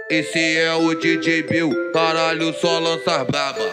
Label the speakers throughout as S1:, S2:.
S1: Esse é o DJ Bill, caralho, só lança braba.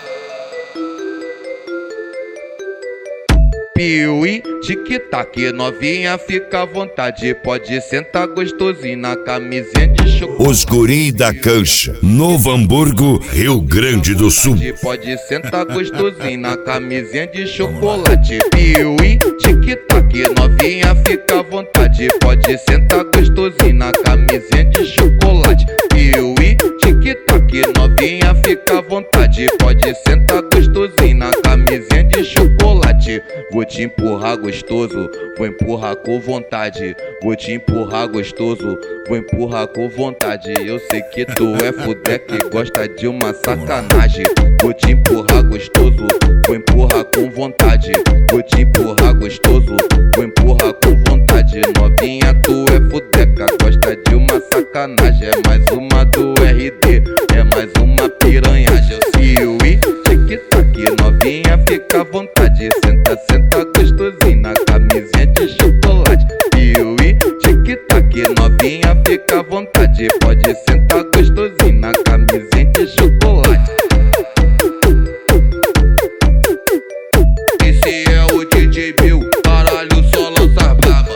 S1: Piuí, tic-tac, novinha, fica à vontade. Pode sentar gostosinho na camisinha de chocolate.
S2: Os Guri da Cancha, Novo Hamburgo, Rio Grande do Sul.
S1: Pode sentar gostosinho na camisinha de chocolate. Piuí, tic-tac, novinha, fica à vontade. Pode sentar gostosinho na camisinha de chocolate. Piuí, tic-tac, novinha, fica à vontade. Pode sentar gostosinho na camisinha de chocolate. Vou te empurrar gostoso, vou empurrar com vontade. Vou te empurrar gostoso, vou empurrar com vontade. Eu sei que tu é fudé que gosta de uma sacanagem. Vou te empurrar gostoso, vou empurrar com vontade. Vou te empurrar gostoso, vou empurrar com vontade. Novinha, tu é fudeca, gosta de uma sacanagem. É mais uma do RD, é mais uma piranhagem. Eu Piuí, tic-tac, novinha, fica à vontade. Senta, senta gostosinho na camisinha de chocolate. Piuí, tic-tac, novinha, fica à vontade. Pode sentar gostosinho na camisinha de chocolate. Esse é o DJ Bill, caralho, só lança braba.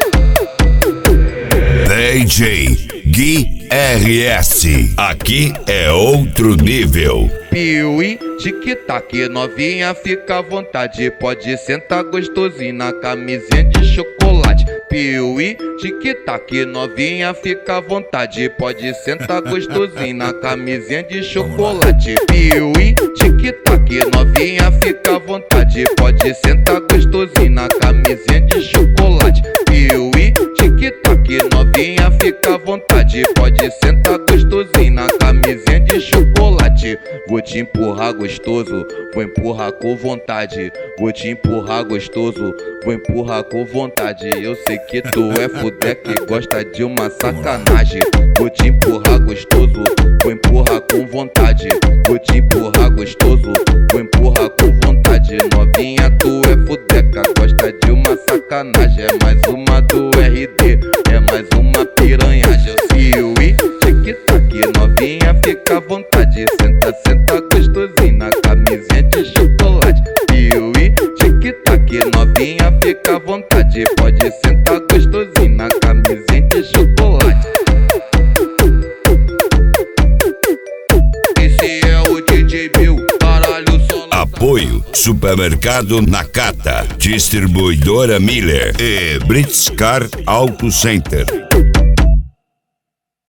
S2: DJ Gui RS, aqui é outro nível.
S1: Piuí, tic-tac, novinha, fica à vontade. Pode sentar gostosinho na camisinha de chocolate. Piuí, tic-tac, novinha, fica à vontade. Pode sentar gostosinho na camisinha de chocolate. Piuí, tic-tac, novinha, fica à vontade. Pode sentar gostosinho na camisinha de chocolate. Piuí, tic-tac, novinha, fica à vontade. Pode sentar gostosinho na camisinha de chocolate. Vou te empurrar gostoso, vou empurrar com vontade. Vou te empurrar gostoso, vou empurrar com vontade. Eu sei que tu é fudé que gosta de uma sacanagem. Vou te empurrar gostoso, vou empurrar com vontade. Vou te empurrar gostoso, vou empurrar com vontade. Novinha, tu é fudeca, gosta de uma sacanagem. É mais uma do RD, é mais uma piranhagem. Eu Piuí, tic-tac, novinha, fica à vontade. Senta, senta gostosinho na camisinha de chocolate. Piuí, tic-tac, novinha, fica à vontade. Pode sentar gostosinho na camisinha de chocolate. Esse é o DJ Bill, caralho, só
S2: Apoio Supermercado Nakata, Distribuidora Miller e Britscar Auto Center.